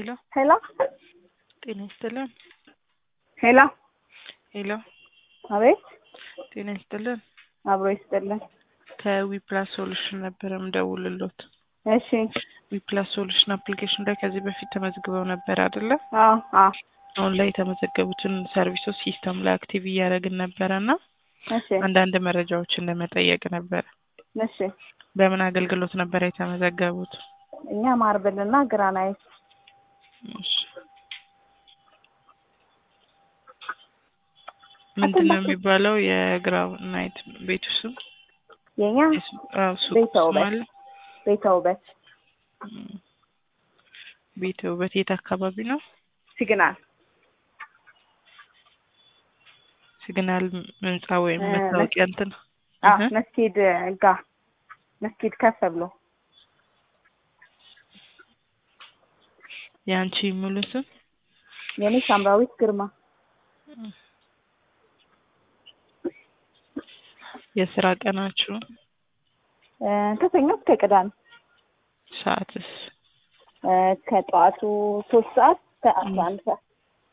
Hello. Hello? ጤና ይስጥልን። Hello? ሄሎ አቤት ጤና ይስጥልን። አብሮ ይስጥልን። ከዊፕላስ ሶሉሽን ነበር የምደውልልዎት። እሺ ዊፕላስ ሶሉሽን አፕሊኬሽን ላይ ከዚህ በፊት ተመዝግበው ነበር አይደለ? አዎ አሁን ላይ የተመዘገቡትን ሰርቪሶች ሲስተም ላይ አክቲቭ እያደረግን ነበረና እሺ አንዳንድ መረጃዎችን ለመጠየቅ ነበር። እሺ በምን አገልግሎት ነበር የተመዘገቡት? እኛ ማርበልና ግራናይት እሺ ምንድነው የሚባለው የግራናይት ቤቱ ስም? የኛ ቤተ ውበት የት አካባቢ ነው? ሲግናል ህንጻ ወይም መታወቂያ እንትን መስጊድ ከፍ ብሎ ያንቺ ሙሉ ስም? የኔ ሳምራዊት ግርማ። የስራ ቀናችሁ? ከሰኞ እስከ ቅዳሜ። ሰዓትስ? ከጠዋቱ 3 ሰዓት እስከ 11 ሰዓት።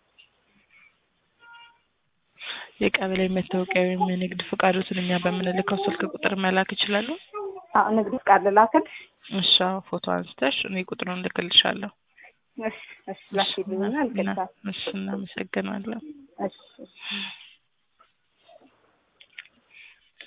የቀበሌ መታወቂያ ወይም የንግድ ፍቃዶትን እኛ በምንልከው ስልክ ቁጥር መላክ ይችላሉ? ንግድ ፍቃድ ላክልሽ? እሺ ፎቶ አንስተሽ እኔ ቁጥሩን ልክልሻለሁ። እሺ ላኪልኝና ልክልሻለሁ። እሺ እናመሰግናለን።